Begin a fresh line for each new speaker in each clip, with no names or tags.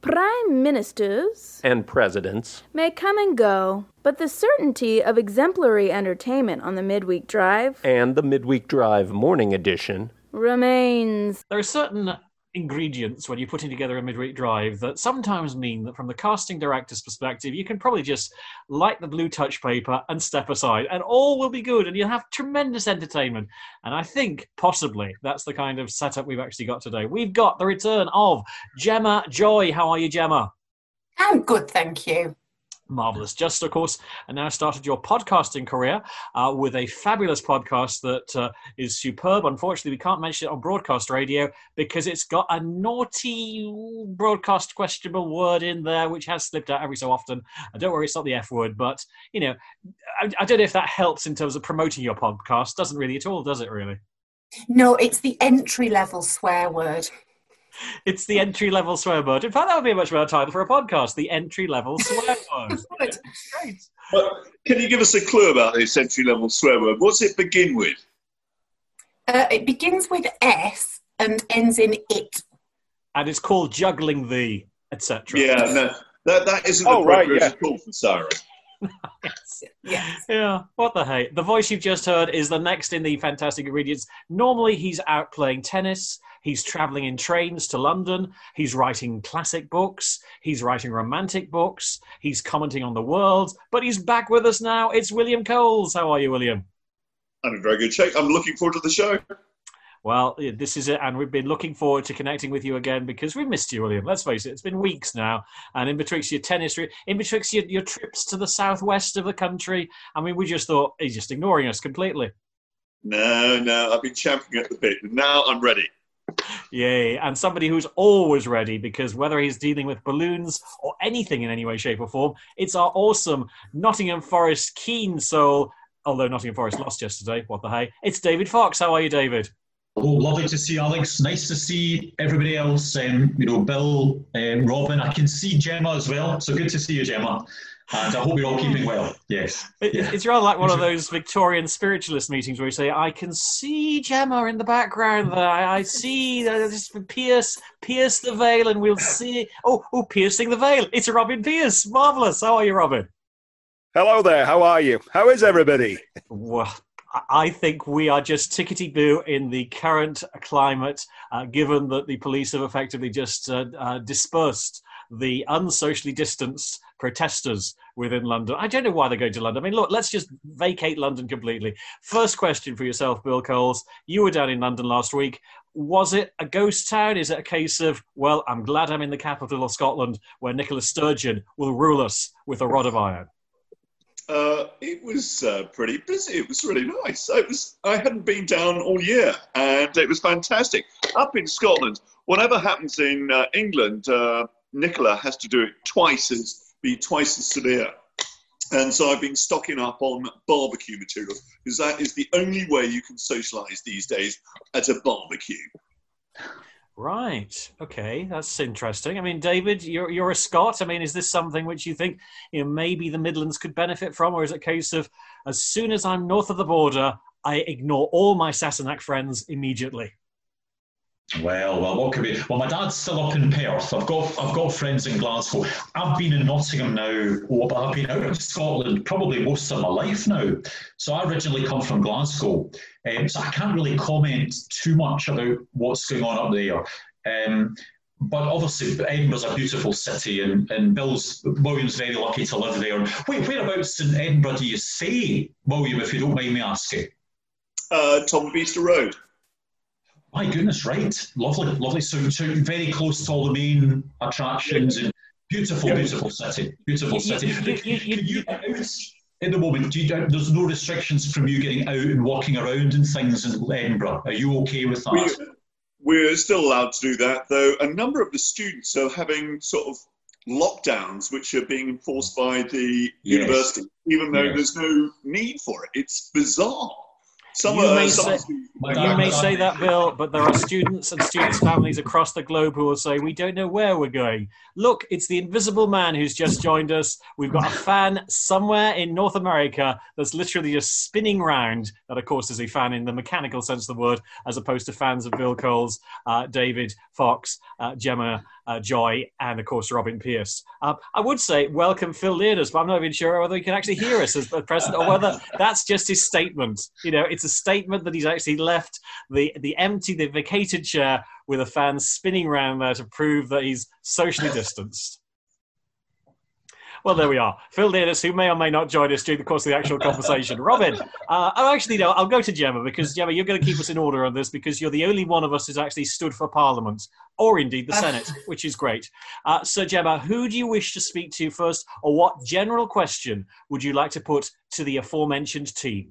Prime ministers
and presidents
may come and go, but the certainty of exemplary entertainment on the Midweek Drive
and the Midweek Drive Morning Edition
remains.
There are certain ingredients when you're putting together a midweek drive that sometimes mean that from the casting director's perspective, you can probably just light the blue touch paper and step aside and all will be good and you'll have tremendous entertainment. And I think possibly that's the kind of setup we've actually got today. We've got the return of Gemma Joy. How are you, Gemma?
I'm good, thank you.
Marvellous. Just, of course, and now started your podcasting career with a fabulous podcast that is superb. Unfortunately, we can't mention it on broadcast radio because it's got a naughty broadcast questionable word in there, which has slipped out every so often. Don't worry, it's not the F word, but, you know, I don't know if that helps in terms of promoting your podcast. Doesn't really at all, does it, really?
No, it's the entry-level swear word.
It's the entry-level swear word. In fact, that would be a much better title for a podcast, the entry-level swear word.
Great.
Well, can you give us a clue about this entry-level swear word? What's it begin with?
It begins with S and ends in it.
And it's called Juggling the, etc.
Yeah, no, that isn't the appropriate call for Sarah.
Yes.
Yeah, what the hey. The voice you've just heard is the next in the Fantastic Ingredients. Normally he's out playing tennis, he's travelling in trains to London, he's writing classic books, he's writing romantic books, he's commenting on the world, but he's back with us now. It's William Coles. How are you, William?
I'm in very good shape. I'm looking forward to the show.
Well, this is it, and we've been looking forward to connecting with you again because we missed you, William. Let's face it, it's been weeks now, and in betwixt your tennis, in betwixt your trips to the southwest of the country, I mean, we just thought he's just ignoring us completely.
No, I've been champing at the bit, and now I'm ready.
Yay, and somebody who's always ready because whether he's dealing with balloons or anything in any way, shape or form, it's our awesome Nottingham Forest keen soul, although Nottingham Forest lost yesterday, what the hey. It's David Fox. How are you, David?
Oh, lovely to see Alex. Nice to see everybody else. Bill, Robin. I can see Gemma as well. So good to see you, Gemma. And I hope you're all keeping well. Yes.
It's rather like one of those Victorian spiritualist meetings where you say, I can see Gemma in the background there. I see, just pierce the veil and we'll see. Oh, piercing the veil. It's Robin Pierce. Marvellous. How are you, Robin?
Hello there. How are you? How is everybody?
Well, I think we are just tickety-boo in the current climate, given that the police have effectively just dispersed the unsocially distanced protesters within London. I don't know why they're going to London. I mean, look, let's just vacate London completely. First question for yourself, Bill Coles. You were down in London last week. Was it a ghost town? Is it a case of, well, I'm glad I'm in the capital of Scotland where Nicola Sturgeon will rule us with a rod of iron?
It was pretty busy. It was really nice. I hadn't been down all year, and it was fantastic. Up in Scotland, whatever happens in England, Nicola has to do it twice as severe. And so I've been stocking up on barbecue materials, because that is the only way you can socialise these days, at a barbecue.
Right. Okay, that's interesting. I mean, David, you're a Scot. I mean, is this something which you think maybe the Midlands could benefit from, or is it a case of as soon as I'm north of the border, I ignore all my Sassenach friends immediately?
Well, what could be? Well, my dad's still up in Perth. I've got friends in Glasgow. I've been in Nottingham now, but I've been out of Scotland probably most of my life now. So I originally come from Glasgow, so I can't really comment too much about what's going on up there. But obviously, Edinburgh's a beautiful city, and William's very lucky to live there. Whereabouts in Edinburgh do you stay, William, if you don't mind me asking?
Tom Beester Road.
My goodness, right. Lovely. So very close to all the main attractions and beautiful city. Beautiful city. Can you get out at the moment? There's no restrictions from you getting out and walking around and things in Edinburgh. Are you okay with that?
We're still allowed to do that, though a number of the students are having sort of lockdowns which are being enforced by the university, even though there's no need for it. It's bizarre. You may
say that, Bill, but there are students and students' families across the globe who will say, we don't know where we're going. Look, it's the invisible man who's just joined us. We've got a fan somewhere in North America that's literally just spinning round. That, of course, is a fan in the mechanical sense of the word, as opposed to fans of Bill Coles, David Fox, Gemma Joy, and of course Robin Pierce. I would say welcome Phil Learders, but I'm not even sure whether he can actually hear us as present or whether that's just his statement. It's a statement that he's actually left the vacated chair with a fan spinning around there to prove that he's socially distanced. Well, there we are. Phil Learders, who may or may not join us during the course of the actual conversation. Robin, I'll go to Gemma, because, Gemma, you're going to keep us in order on this, because you're the only one of us who's actually stood for Parliament, or indeed the Senate, which is great. So, Gemma, who do you wish to speak to first, or what general question would you like to put to the aforementioned team?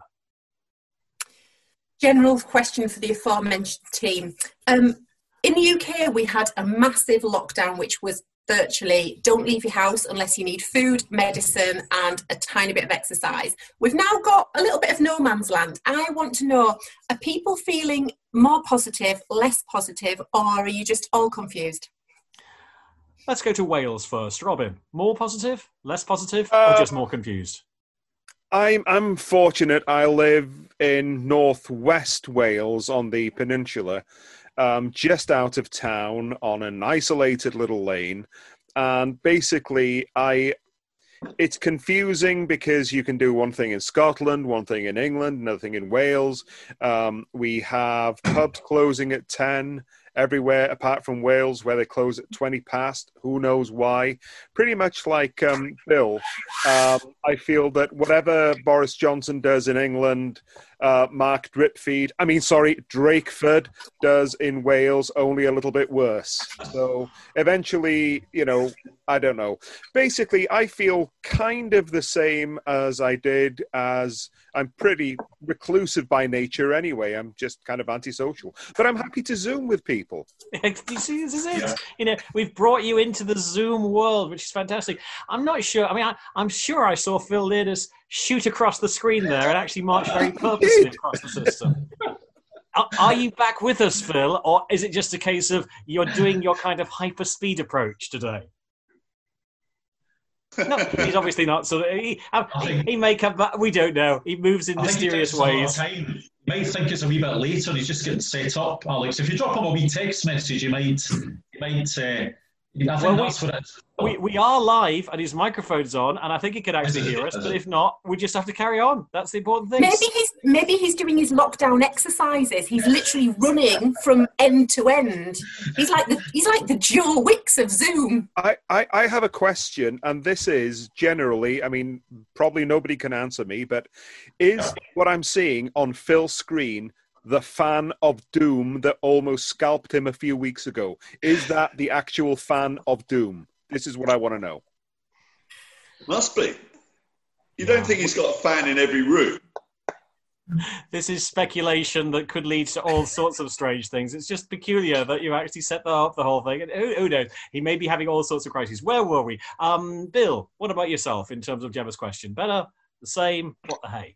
General question for the aforementioned team. In the UK, we had a massive lockdown, which was virtually don't leave your house unless you need food, medicine, and a tiny bit of exercise. We've now got a little bit of no man's land. I want to know, are people feeling more positive, less positive, or are you just all confused?
Let's go to Wales first. Robin, more positive, less positive, or just more confused?
I'm fortunate. I live in northwest Wales on the peninsula, just out of town on an isolated little lane. And basically, it's confusing because you can do one thing in Scotland, one thing in England, another thing in Wales. We have pubs closing at 10 everywhere apart from Wales, where they close at 20 past. Who knows why? Pretty much like Bill. I feel that whatever Boris Johnson does in England, Mark Drakeford does in Wales, only a little bit worse. So eventually, I don't know. Basically, I feel kind of the same as I did, as I'm pretty reclusive by nature anyway. I'm just kind of antisocial. But I'm happy to Zoom with people.
You see, this is it. Yeah. We've brought you into the Zoom world, which is fantastic. I'm not sure. I'm sure I saw Phil Learders shoot across the screen there and actually march very purposely across the system. Are you back with us, Phil, or is it just a case of you're doing your kind of hyper-speed approach today? No, he's obviously not. So he may come back. We don't know. He moves in mysterious ways.
You might think it's a wee bit later. He's just getting set up, Alex. If you drop him a wee text message, you might. I think that's what it is.
We are live and his microphone's on, and I think he could actually hear us. But if not, we just have to carry on. That's the important thing.
Maybe he's doing his lockdown exercises. He's literally running from end to end. He's like the Joe Wicks of Zoom.
I have a question, and this is generally, probably nobody can answer me, but is what I'm seeing on Phil's screen the fan of Doom that almost scalped him a few weeks ago? Is that the actual fan of Doom? This is what I want to know.
Must be. You don't think he's got a fan in every room?
This is speculation that could lead to all sorts of strange things. It's just peculiar that you actually set up the whole thing. And who knows? He may be having all sorts of crises. Where were we? Bill, what about yourself in terms of Gemma's question? Better? The same? What the hey?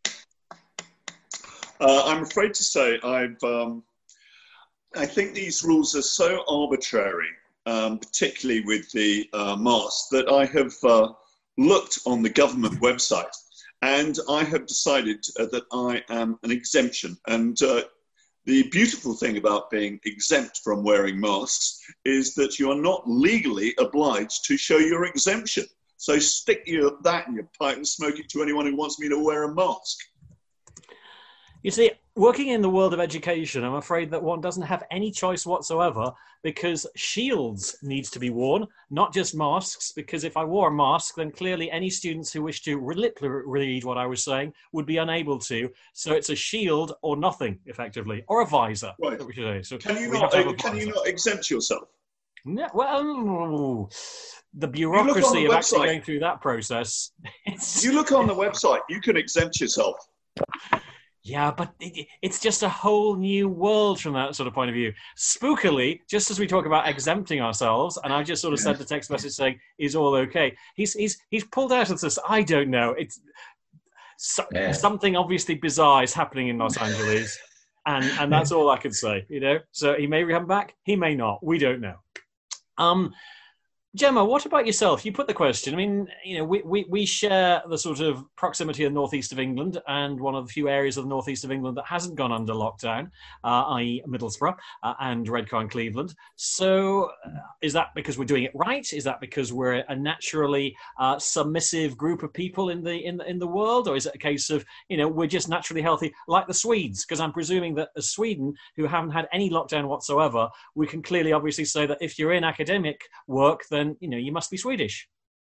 I'm afraid to say I think these rules are so arbitrary, particularly with the mask, that I have looked on the government website and I have decided that I am an exemption. And the beautiful thing about being exempt from wearing masks is that you are not legally obliged to show your exemption. So stick that in your pipe and smoke it to anyone who wants me to wear a mask.
You see, working in the world of education, I'm afraid that one doesn't have any choice whatsoever, because shields needs to be worn, not just masks, because if I wore a mask, then clearly any students who wish to read what I was saying would be unable to. So it's a shield or nothing, effectively, or a visor.
Right.
That we should say. So
can you not exempt yourself?
No, well, the bureaucracy of actually going through that process.
You look on the website, you can exempt yourself.
Yeah, but it's just a whole new world from that sort of point of view. Spookily, just as we talk about exempting ourselves, and I just sort of sent a text message saying, is all okay? He's pulled out of this, I don't know. It's something obviously bizarre is happening in Los Angeles, and that's all I can say, So he may come back, he may not. We don't know. Gemma, what about yourself? You put the question. I mean, we share the sort of proximity of the northeast of England, and one of the few areas of the northeast of England that hasn't gone under lockdown, i.e. Middlesbrough and Redcar and Cleveland. So is that because we're doing it right? Is that because we're a naturally submissive group of people in the world? Or is it a case of, we're just naturally healthy like the Swedes? Because I'm presuming that as Sweden, who haven't had any lockdown whatsoever, we can clearly obviously say that if you're in academic work, then you must be Swedish.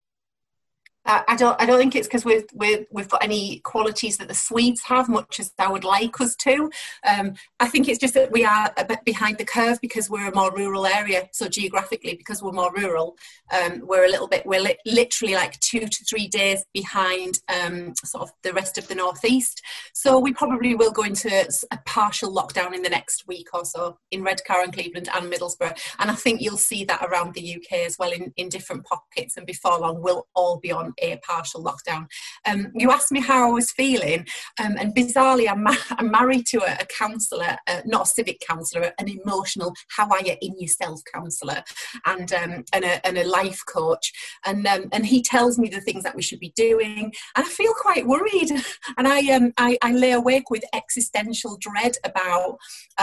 I don't think it's because we've got any qualities that the Swedes have, much as I would like us to. I think it's just that we are a bit behind the curve because we're a more rural area. So geographically, because we're more rural, we're literally like 2 to 3 days behind sort of the rest of the northeast. So we probably will go into a partial lockdown in the next week or so in Redcar and Cleveland and Middlesbrough. And I think you'll see that around the UK as well in different pockets. And before long, we'll all be on a partial lockdown. You asked me how I was feeling, and bizarrely, I'm married to a counsellor, not a civic counsellor, an emotional "how are you in yourself" counsellor, and a life coach, and he tells me the things that we should be doing, and I feel quite worried, and I lay awake with existential dread about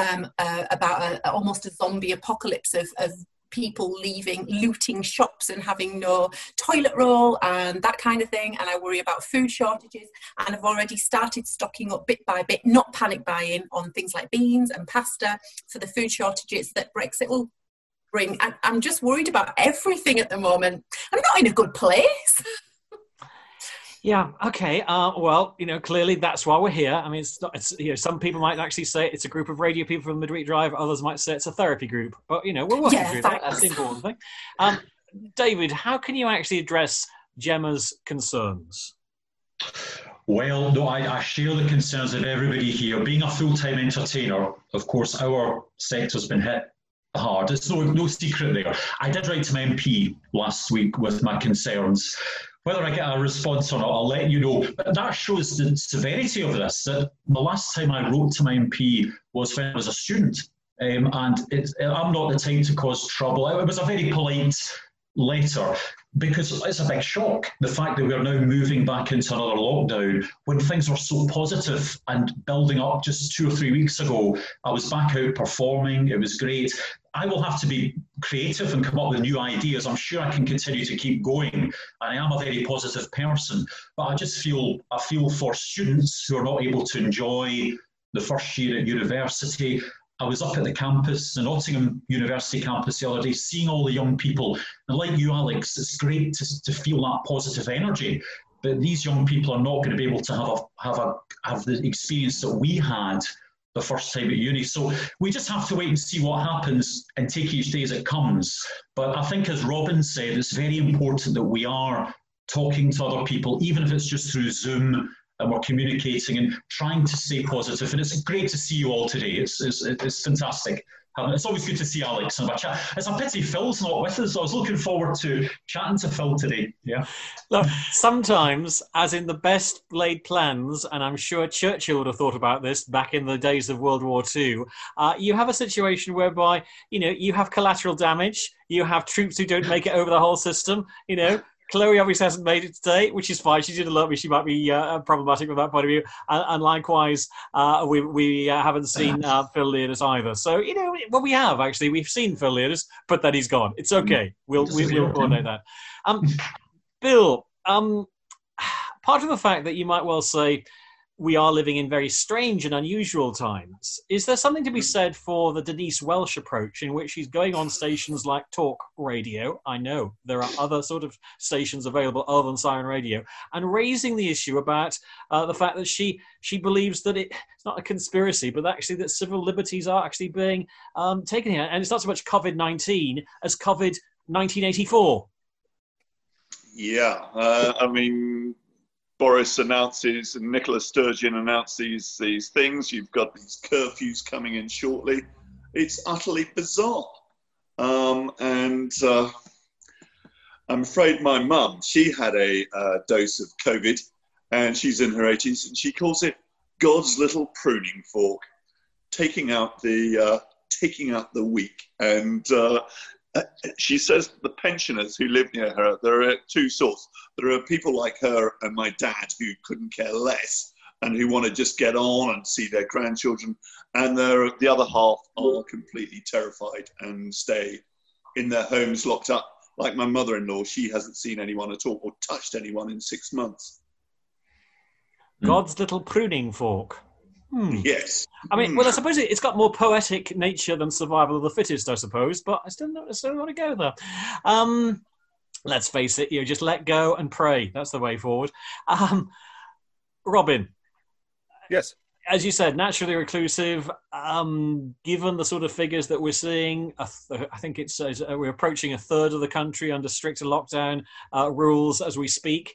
almost a zombie apocalypse of people looting shops and having no toilet roll and that kind of thing. And I worry about food shortages. And I've already started stocking up bit by bit, not panic buying on things like beans and pasta for the food shortages that Brexit will bring. I'm just worried about everything at the moment. I'm not in a good place.
Yeah. Okay. Well, clearly that's why we're here. I mean, some people might actually say it's a group of radio people from the Midweek Drive. Others might say it's a therapy group. But we're working through that. That's the important thing. David, how can you actually address Gemma's concerns?
Well, no, I share the concerns of everybody here. Being a full-time entertainer, of course, our sector's been hit hard. It's no secret there. I did write to my MP last week with my concerns. Whether I get a response or not, I'll let you know. But that shows the severity of this. The last time I wrote to my MP was when I was a student. And I'm not the type to cause trouble. It was a very polite letter because it's a big shock. The fact that we're now moving back into another lockdown when things were so positive and building up just 2 or 3 weeks ago. I was back out performing. It was great. I will have to be creative and come up with new ideas. I'm sure I can continue to keep going. And I am a very positive person. But I feel for students who are not able to enjoy the first year at university. I was up at the campus, the Nottingham University campus the other day, seeing all the young people. And like you, Alex, it's great to feel that positive energy. But these young people are not going to be able to have the experience that we had the first time at uni. So we just have to wait and see what happens and take each day as it comes. But I think, as Robin said, it's very important that we are talking to other people, even if it's just through Zoom, and we're communicating and trying to stay positive. And it's great to see you all today. It's fantastic. It's always good to see Alex and chat. It's a pity Phil's not with us. I was looking forward to chatting to Phil today. Yeah.
Look, sometimes, as in the best laid plans, and I'm sure Churchill would have thought about this back in the days of World War II, you have a situation whereby, you have collateral damage, you have troops who don't make it over the whole system, Chloe obviously hasn't made it today, which is fine. She did alert me. She might be problematic from that point of view. And likewise, we haven't seen Phil Leardis either. So, we have, actually. We've seen Phil Leardis, but then he's gone. It's okay. We'll coordinate that. Bill, part of the fact that you might well say we are living in very strange and unusual times, is there something to be said for the Denise Welsh approach, in which she's going on stations like Talk Radio? I know there are other sort of stations available other than Siren Radio, and raising the issue about the fact that she believes that it's not a conspiracy, but actually that civil liberties are actually being taken here. And it's not so much COVID-19 as COVID-1984.
Yeah, I mean, Boris announces and Nicola Sturgeon announced these things. You've got these curfews coming in shortly. It's utterly bizarre. And I'm afraid my mum, she had a dose of COVID, and she's in her 80s, and she calls it God's little pruning fork, taking out the weak. And she says the pensioners who live near her, there are two sorts. There are people like her and my dad who couldn't care less and who want to just get on and see their grandchildren. And the other half are completely terrified and stay in their homes locked up. Like my mother-in-law, she hasn't seen anyone at all or touched anyone in 6 months.
God's little pruning fork.
Yes.
I mean, well, I suppose it's got more poetic nature than survival of the fittest, I suppose, but I still want to go there. Let's face it, just let go and pray. That's the way forward. Robin.
Yes.
As you said, naturally reclusive. Given the sort of figures that we're seeing, I think we're approaching a third of the country under stricter lockdown rules as we speak.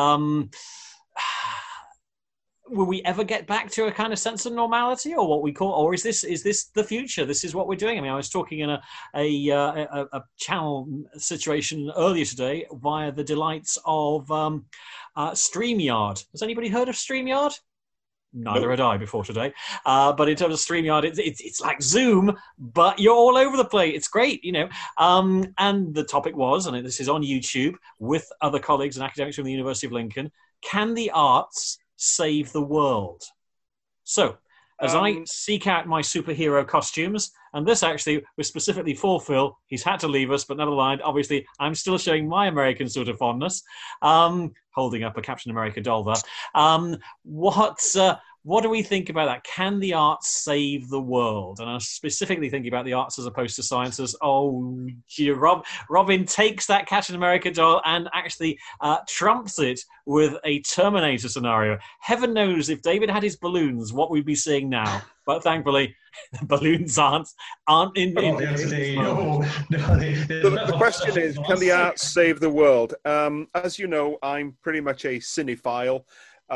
Will we ever get back to a kind of sense of normality, or what we call, or is this the future? This is what we're doing. I mean, I was talking in a channel situation earlier today via the delights of StreamYard. Has anybody heard of StreamYard? Neither had I before today. But in terms of StreamYard, it's like Zoom, but you're all over the place. It's great, And the topic was, and this is on YouTube with other colleagues and academics from the University of Lincoln, can the arts save the world? So, as I seek out my superhero costumes, and this actually was specifically for Phil, he's had to leave us, but never mind. Obviously, I'm still showing my American sort of fondness, holding up a Captain America doll there. What do we think about that? Can the arts save the world? And I'm specifically thinking about the arts as opposed to sciences. Oh, gee, Robin takes that Captain America doll and actually trumps it with a Terminator scenario. Heaven knows if David had his balloons, what we'd be seeing now. But thankfully, the balloons aren't in.
The question is, can the arts save the world? As you know, I'm pretty much a cinephile.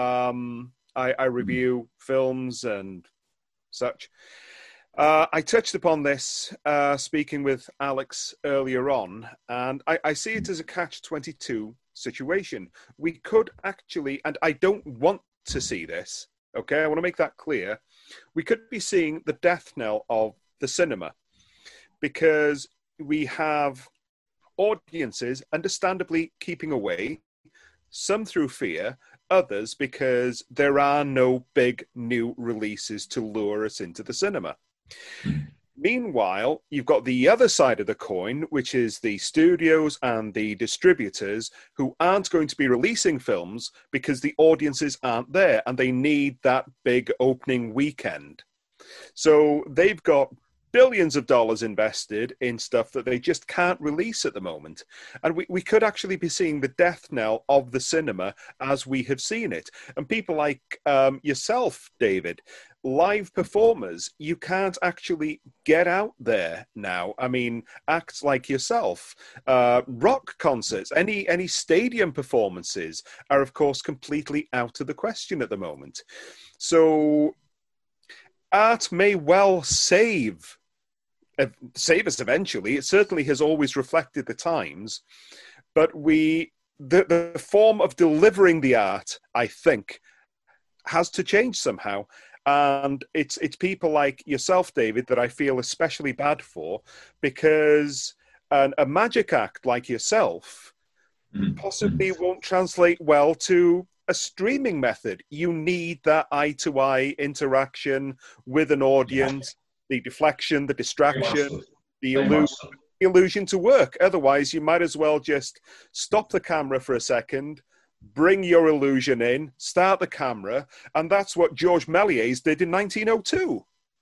I review films and such. I touched upon this speaking with Alex earlier on, and I see it as a catch-22 situation. We could actually, and I don't want to see this, okay? I want to make that clear. We could be seeing the death knell of the cinema because we have audiences understandably keeping away, some through fear, others because there are no big new releases to lure us into the cinema. Meanwhile, you've got the other side of the coin, which is the studios and the distributors who aren't going to be releasing films because the audiences aren't there and they need that big opening weekend. So they've got billions of dollars invested in stuff that they just can't release at the moment. And we could actually be seeing the death knell of the cinema as we have seen it. And people like yourself, David, live performers, you can't actually get out there now. I mean, acts like yourself, rock concerts, any stadium performances are, of course, completely out of the question at the moment. So art may well save us eventually. It certainly has always reflected the times, but the form of delivering the art, I think, has to change somehow. And it's people like yourself, David, that I feel especially bad for, because a magic act like yourself possibly won't translate well to a streaming method. You need that eye-to-eye interaction with an audience, the deflection, the distraction, the illusion to work. Otherwise, you might as well just stop the camera for a second, bring your illusion in, start the camera, and that's what Georges Méliès did in 1902.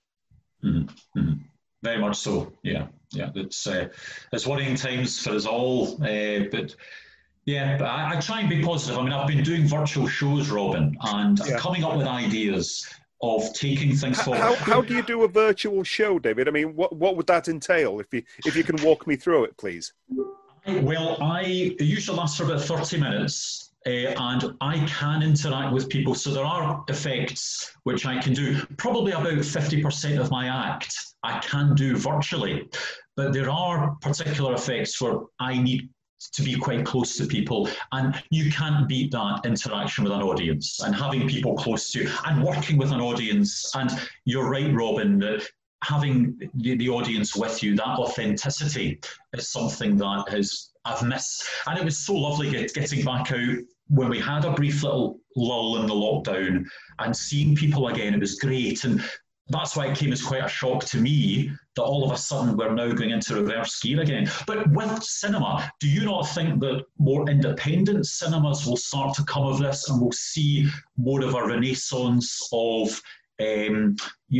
Very much so, yeah. It's worrying times for us all, but I try and be positive. I mean, I've been doing virtual shows, Robin, and coming up with ideas of taking things forward.
How do you do a virtual show, David? I mean, what would that entail? If you can walk me through it, please.
Well, it usually lasts for about 30 minutes, and I can interact with people. So there are effects which I can do. Probably about 50% of my act I can do virtually, but there are particular effects where I need to be quite close to people, and you can't beat that interaction with an audience and having people close to you and working with an audience. And you're right, Robin, that having the audience with you, that authenticity is something that I've missed. And it was so lovely getting back out when we had a brief little lull in the lockdown and seeing people again. It was great. And that's why it came as quite a shock to me that all of a sudden we're now going into reverse gear again. But with cinema, do you not think that more independent cinemas will start to come of this, and we'll see more of a renaissance of the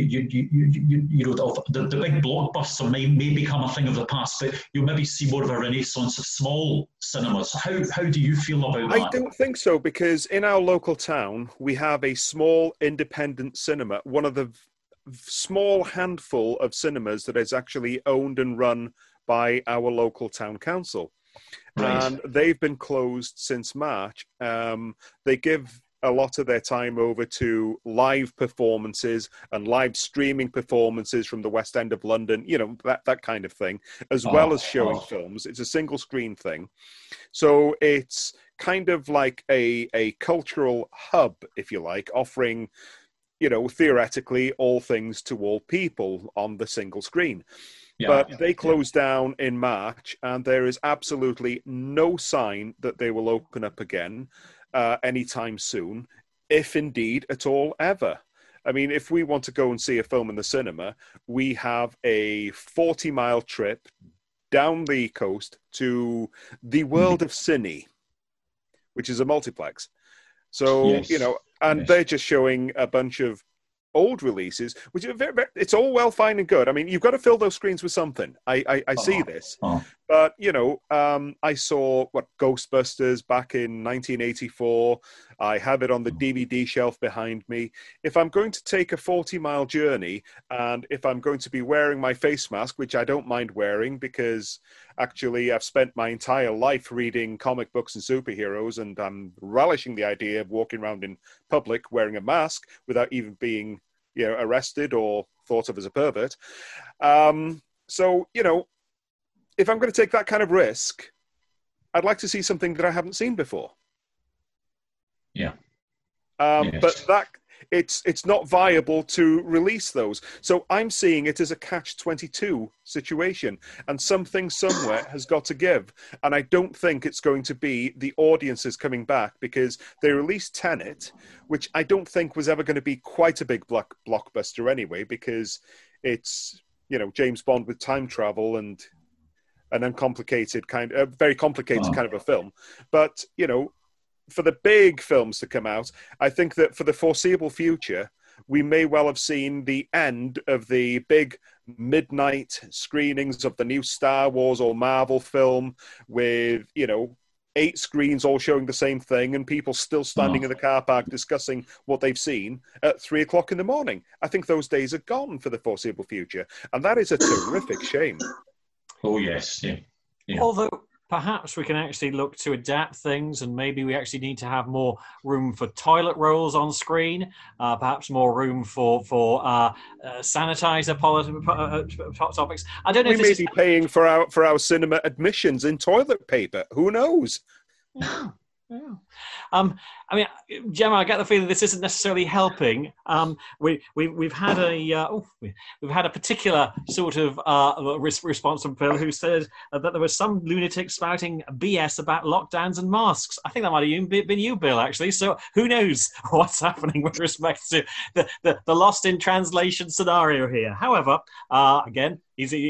big blockbuster may become a thing of the past, but you'll maybe see more of a renaissance of small cinemas. How do you feel about that?
I don't think so, because in our local town, we have a small independent cinema, one of the small handful of cinemas that is actually owned and run by our local town council.
Right.
And they've been closed since March. They give a lot of their time over to live performances and live streaming performances from the West End of London, that kind of thing, as well as showing films. It's a single screen thing. So it's kind of like a cultural hub, if you like, offering, theoretically all things to all people on the single screen. But they closed down in March, and there is absolutely no sign that they will open up again anytime soon, if indeed at all ever. I mean, if we want to go and see a film in the cinema, we have a 40-mile trip down the coast to the World of Cine, which is a multiplex. So, they're just showing a bunch of old releases, which are it's all well, fine and good. I mean, you've got to fill those screens with something. I see this. But, I saw Ghostbusters back in 1984. I have it on the DVD shelf behind me. If I'm going to take a 40-mile journey, and if I'm going to be wearing my face mask, which I don't mind wearing because actually I've spent my entire life reading comic books and superheroes, and I'm relishing the idea of walking around in public wearing a mask without even being, arrested or thought of as a pervert. If I'm going to take that kind of risk, I'd like to see something that I haven't seen before.
Yeah.
But it's not viable to release those. So I'm seeing it as a catch-22 situation, and something somewhere has got to give. And I don't think it's going to be the audiences coming back, because they released Tenet, which I don't think was ever going to be quite a big blockbuster anyway, because it's, James Bond with time travel and an uncomplicated very complicated kind of a film. But, for the big films to come out, I think that for the foreseeable future, we may well have seen the end of the big midnight screenings of the new Star Wars or Marvel film with, 8 screens all showing the same thing and people still standing in the car park discussing what they've seen at 3:00 in the morning. I think those days are gone for the foreseeable future. And that is a terrific shame.
Oh, yes. Yeah.
Although perhaps we can actually look to adapt things, and maybe we actually need to have more room for toilet rolls on screen, perhaps more room for sanitizer topics. I don't know.
We may be paying for our cinema admissions in toilet paper. Who knows?
Yeah. I mean, Gemma, I get the feeling this isn't necessarily helping. We've had a particular sort of response from Phil, who said that there was some lunatic spouting BS about lockdowns and masks. I think that might have even been you, Bill, actually. So who knows what's happening with respect to the lost in translation scenario here. However, again,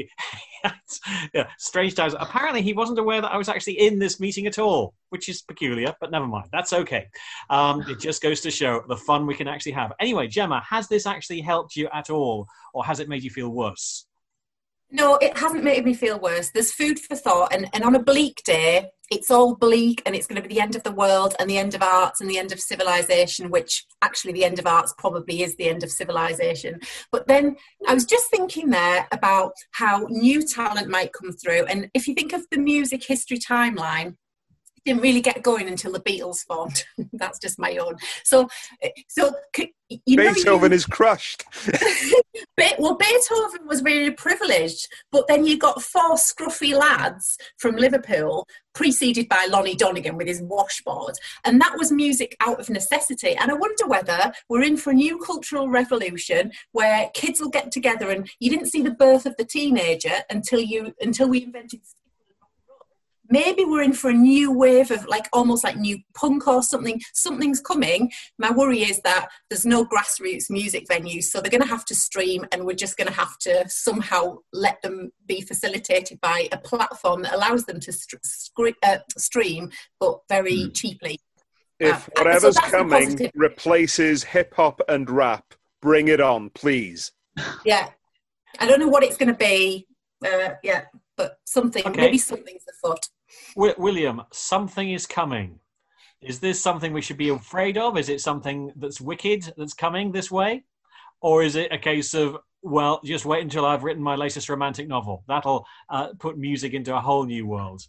strange times. Apparently, he wasn't aware that I was actually in this meeting at all, which is peculiar, but never mind. That's okay. It just goes to show the fun we can actually have. Anyway, Gemma, has this actually helped you at all, or has it made you feel worse?
No, it hasn't made me feel worse. There's food for thought, and on a bleak day, it's all bleak, and it's going to be the end of the world and the end of arts and the end of civilization, which actually the end of arts probably is the end of civilization. But then I was just thinking there about how new talent might come through. And if you think of the music history timeline, didn't really get going until the Beatles formed. That's just my own. So
Beethoven is crushed.
Well, Beethoven was really privileged, but then you got 4 scruffy lads from Liverpool, preceded by Lonnie Donegan with his washboard, and that was music out of necessity. And I wonder whether we're in for a new cultural revolution where kids will get together, and you didn't see the birth of the teenager until we invented. Maybe we're in for a new wave of almost like new punk or something. Something's coming. My worry is that there's no grassroots music venues, so they're going to have to stream, and we're just going to have to somehow let them be facilitated by a platform that allows them to stream, but very cheaply.
If whatever's coming replaces hip-hop and rap, bring it on, please.
Yeah. I don't know what it's going to be. But something, maybe something's afoot.
William, something is coming. Is this something we should be afraid of? Is it something that's wicked that's coming this way? Or is it a case of, well, just wait until I've written my latest romantic novel? That'll put music into a whole new world.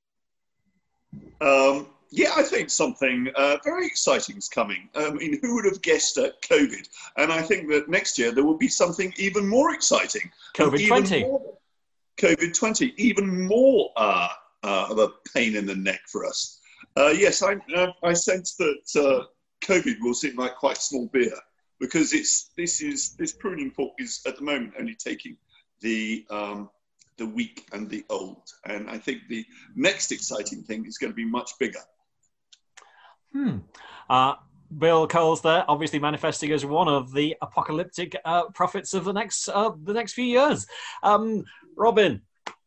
Yeah, I think something very exciting is coming. I mean, who would have guessed COVID? And I think that next year there will be something even more exciting.
COVID-20.
COVID-20, even more of a pain in the neck for us. Yes, I sense that COVID will seem like quite small beer, because this pruning fork is at the moment only taking the weak and the old, and I think the next exciting thing is going to be much bigger.
Bill Coles there, obviously manifesting as one of the apocalyptic prophets of the next few years. Robin,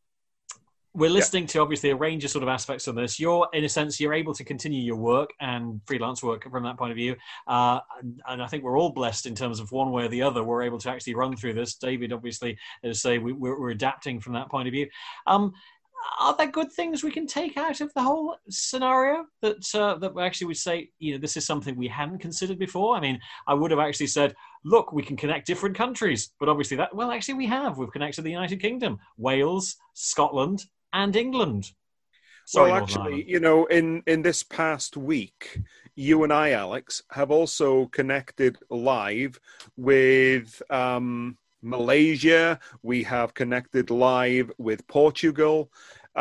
we're listening to obviously a range of sort of aspects of this. In a sense, you're able to continue your work and freelance work from that point of view. And I think we're all blessed in terms of one way or the other, we're able to actually run through this. David, obviously, as I say, we're adapting from that point of view. Are there good things we can take out of the whole scenario that we actually would say, this is something we hadn't considered before? I mean, I would have actually said, look, we can connect different countries. But obviously we have. We've connected the United Kingdom, Wales, Scotland, and England. Sorry,
well, actually, in this past week, you and I, Alex, have also connected live with Malaysia. We have connected live with Portugal.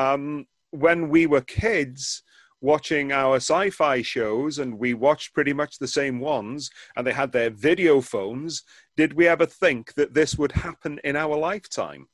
When we were kids watching our sci-fi shows, and we watched pretty much the same ones, and they had their video phones, did we ever think that this would happen in our lifetime?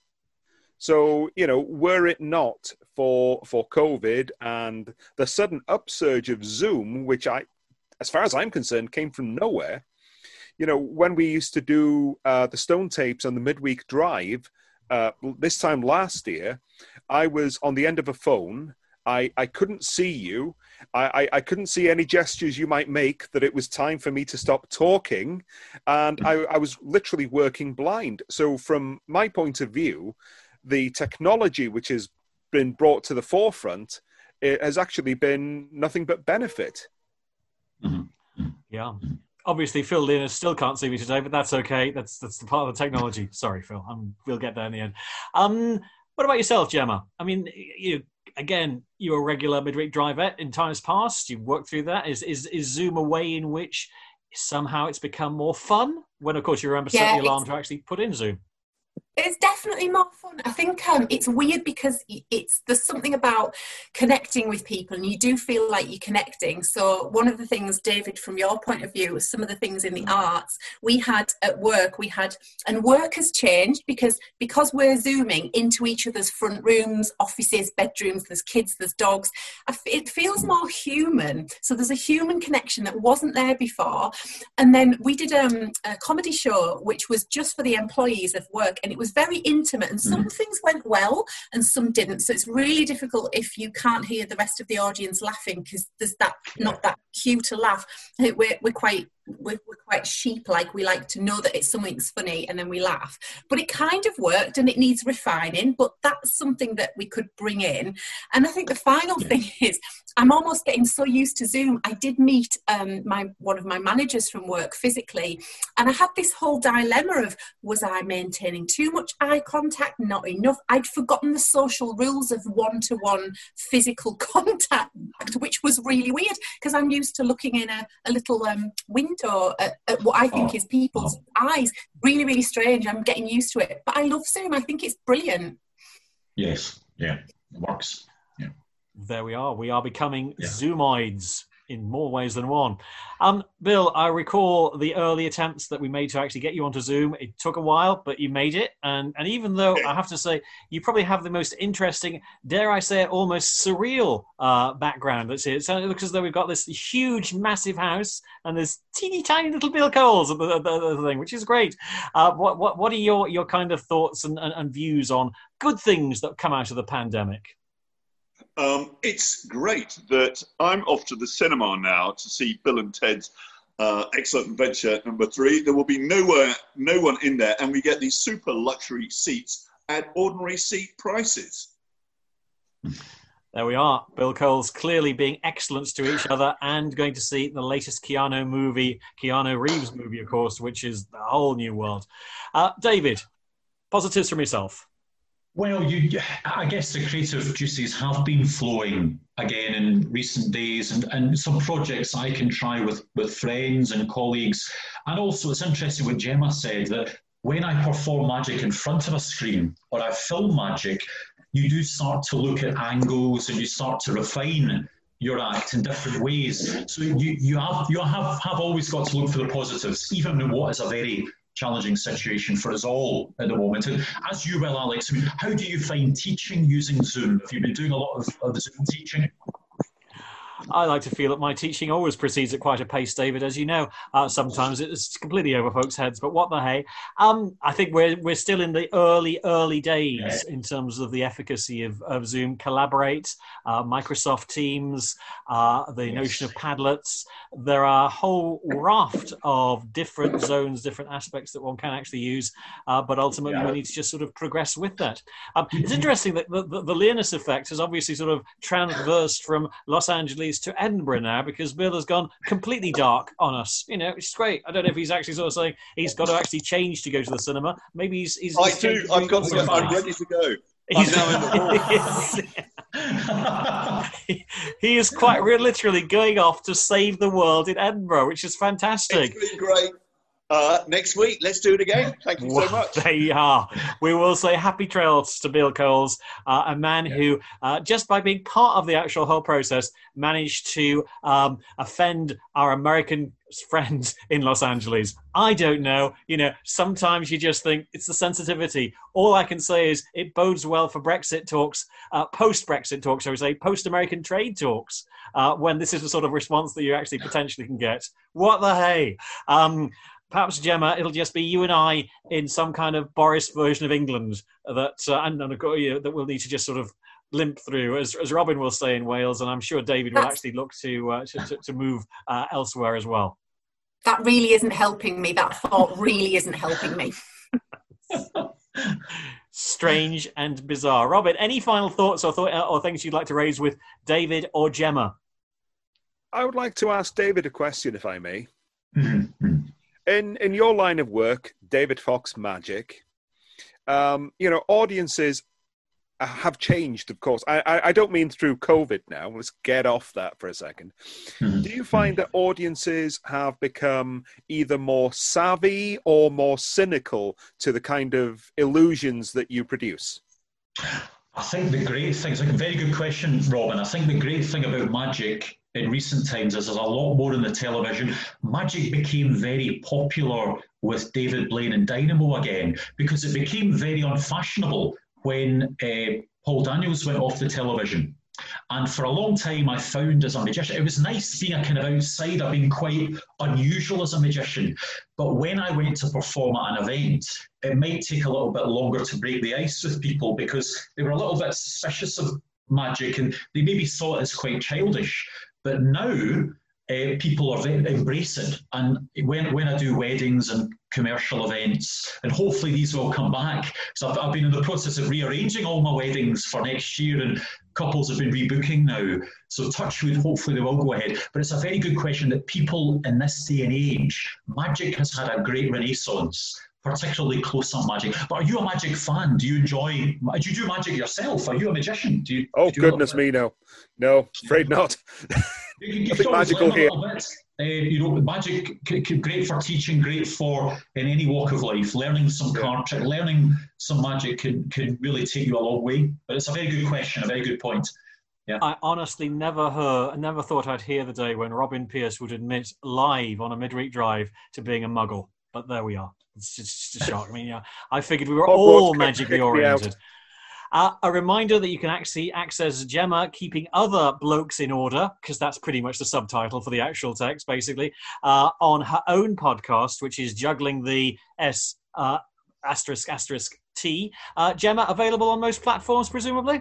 So, were it not for COVID and the sudden upsurge of Zoom, which as far as I'm concerned, came from nowhere. When we used to do the Stone Tapes on the midweek drive, this time last year, I was on the end of a phone. I couldn't see you. I couldn't see any gestures you might make that it was time for me to stop talking. And I was literally working blind. So from my point of view, the technology which has been brought to the forefront, it has actually been nothing but benefit.
Mm-hmm. Yeah. Obviously, Phil Linus still can't see me today, but that's okay. That's the part of the technology. Sorry, Phil. We'll get there in the end. What about yourself, Gemma? I mean, you're a regular midweek driver in times past. You've worked through that. Is Zoom a way in which somehow it's become more fun? When, of course, you remember setting the alarm to actually put in Zoom.
It's definitely more fun. I think it's weird because there's something about connecting with people, and you do feel like you're connecting. So one of the things, David, from your point of view, some of the things in the arts we had at work, and work has changed because we're Zooming into each other's front rooms, offices, bedrooms, there's kids, there's dogs. It feels more human. So there's a human connection that wasn't there before. And then we did a comedy show, which was just for the employees of work, and it was very intimate, and some things went well and some didn't. So it's really difficult if you can't hear the rest of the audience laughing, because there's not that cue to laugh. We're quite sheep-like. We like to know that something's funny and then we laugh. But it kind of worked, and it needs refining, but that's something that we could bring in. And I think the final thing is, I'm almost getting so used to Zoom. I did meet one of my managers from work physically, and I had this whole dilemma of, was I maintaining too much eye contact, not enough? I'd forgotten the social rules of one-to-one physical contact, which was really weird because I'm used to looking in a little window at what I think is people's eyes. Really, really strange. I'm getting used to it. But I love Zoom. I think it's brilliant.
Yes. Yeah. It works. Yeah.
There we are. We are becoming Zoomoids in more ways than one. Bill, I recall the early attempts that we made to actually get you onto Zoom. It took a while, but you made it. And even though I have to say, you probably have the most interesting, dare I say it, almost surreal background. Let's see. It looks as though we've got this huge, massive house and there's teeny tiny little Bill Coles at the thing, which is great. What are your kind of thoughts and views on good things that come out of the pandemic?
It's great that I'm off to the cinema now to see Bill and Ted's Excellent Adventure #3. There will be no one in there, and we get these super luxury seats at ordinary seat prices.
There we are. Bill Coles clearly being excellent to each other and going to see the latest Keanu Reeves movie, of course, which is a whole new world. David, positives from yourself.
Well, I guess the creative juices have been flowing again in recent days, and some projects I can try with friends and colleagues. And also, it's interesting what Gemma said, that when I perform magic in front of a screen or I film magic, you do start to look at angles and you start to refine your act in different ways. So you have always got to look for the positives, even in what is a very challenging situation for us all at the moment. And as you will, Alex, how do you find teaching using Zoom? Have you been doing a lot of Zoom teaching?
I like to feel that my teaching always proceeds at quite a pace, David, as you know. Sometimes it's completely over folks' heads, but what the hey. I think we're still in the early days in terms of the efficacy of Zoom. Collaborate, Microsoft Teams, the notion of Padlets. There are a whole raft of different zones, different aspects that one can actually use, but ultimately we need to just sort of progress with that. It's interesting that the Learnus effect has obviously sort of transversed from Los Angeles to Edinburgh now, because Bill has gone completely dark on us. You know, it's great. I don't know if he's actually sort of saying he's got to actually change to go to the cinema. Maybe he's
I do. I'm ready to go. I'm now in the hall.
He is quite literally going off to save the world in Edinburgh, which is fantastic.
It's been great. Next week, let's do it again. Thank you so much.
There you are. We will say happy trails to Bill Coles, a man who, just by being part of the actual whole process, managed to offend our American friends in Los Angeles. I don't know. You know, sometimes you just think it's the sensitivity. All I can say is it bodes well for Brexit talks, post-Brexit talks, I would say, post-American trade talks, when this is the sort of response that you actually potentially can get. What the hey? Perhaps, Gemma, it'll just be you and I in some kind of Boris version of England that that we'll need to just sort of limp through, as Robin will say in Wales, and I'm sure David will actually look to move elsewhere as well.
That really isn't helping me. That thought really isn't helping me.
Strange and bizarre. Robin, any final thoughts or things you'd like to raise with David or Gemma?
I would like to ask David a question, if I may. In your line of work, David Fox Magic, audiences have changed, of course. I don't mean through COVID now. Let's get off that for a second. Do you find that audiences have become either more savvy or more cynical to the kind of illusions that you produce?
I think the great thing, it's a very good question, Robin. I think the great thing about magic in recent times is there's a lot more in the television. Magic became very popular with David Blaine and Dynamo again, because it became very unfashionable when Paul Daniels went off the television. And for a long time, I found as a magician, it was nice being a kind of outsider, being quite unusual as a magician. But when I went to perform at an event, it might take a little bit longer to break the ice with people because they were a little bit suspicious of magic and they maybe saw it as quite childish. But now people are embrace it. And when I do weddings and commercial events, and hopefully these will come back, because I've been in the process of rearranging all my weddings for next year, and couples have been rebooking now. So touch wood, hopefully they will go ahead. But it's a very good question that people in this day and age, magic has had a great renaissance, particularly close-up magic. But are you a magic fan? Do you do magic yourself? Are you a magician?
Goodness me, no. No, afraid not. nothing magical here.
Magic great for teaching, great for in any walk of life. Learning some card trick, learning some magic can really take you a long way. But it's a very good question, a very good point. Yeah.
I honestly never thought I'd hear the day when Robin Pierce would admit live on a midweek drive to being a muggle. But there we are. It's just a shock. I mean, I figured we were all magically oriented. A reminder that you can actually access Gemma keeping other blokes in order, because that's pretty much the subtitle for the actual text, basically, on her own podcast, which is Juggling the S *** T. Gemma, available on most platforms, presumably?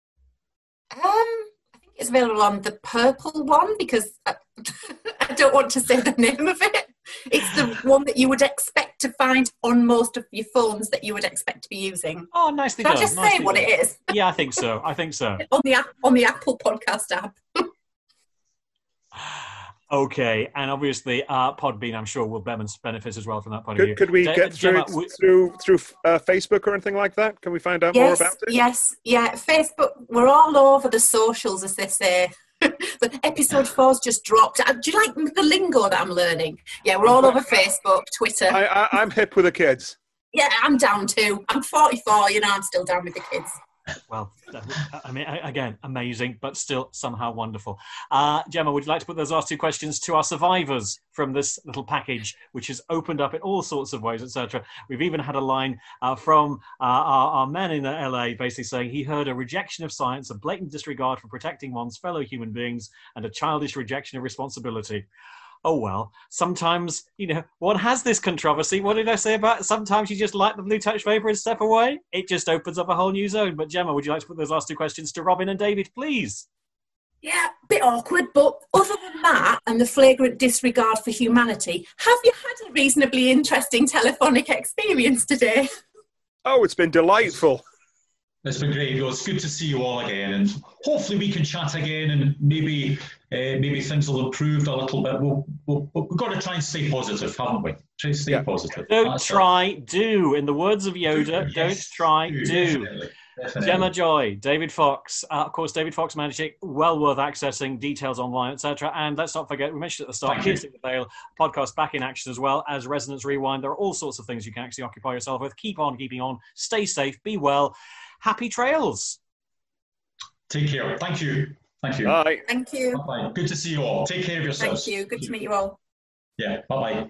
I think it's available on the purple one because I don't want to say the name of it. It's the one that you would expect to find on most of your phones that you would expect to be using.
Oh, nicely done.
Can I just say what it is?
Yeah, I think so.
On the Apple Podcast app.
Okay, and obviously Podbean, I'm sure, will benefit as well from that point of view.
Could we get through Facebook or anything like that? Can we find out more about it?
Yes, Facebook. We're all over the socials, as they say. The episode 4's just dropped. Do you like the lingo that I'm learning? Yeah, we're all over Facebook, Twitter.
I'm hip with the kids.
Yeah, I'm down too. I'm 44, I'm still down with the kids.
Well, I mean, again, amazing, but still somehow wonderful. Gemma, would you like to put those last two questions to our survivors from this little package, which has opened up in all sorts of ways, etc.? We've even had a line from our man in LA basically saying he heard a rejection of science, a blatant disregard for protecting one's fellow human beings, and a childish rejection of responsibility. Oh, well, sometimes, one has this controversy. What did I say about it? Sometimes you just light the blue touch vapor and step away. It just opens up a whole new zone. But Gemma, would you like to put those last two questions to Robin and David, please?
Yeah, a bit awkward, but other than that and the flagrant disregard for humanity, have you had a reasonably interesting telephonic experience today?
Oh, it's been delightful.
It's been great. It's good to see you all again, and hopefully we can chat again, and maybe things will improve a little bit. We've got to try and stay positive, haven't we? Try to stay positive.
Do. In the words of Yoda, don't try, do.
Definitely.
Gemma Joy, David Fox, of course, David Fox Magic, well worth accessing, details online, etc. And let's not forget, we mentioned at the start, Piercing the Veil podcast back in action as well as Resonance Rewind. There are all sorts of things you can actually occupy yourself with. Keep on keeping on. Stay safe. Be well. Happy trails.
Take care. Thank you.
Bye.
Thank you.
Bye-bye. Good to see you all. Take care of yourselves.
Thank you. Good to meet you all.
Yeah. Bye-bye.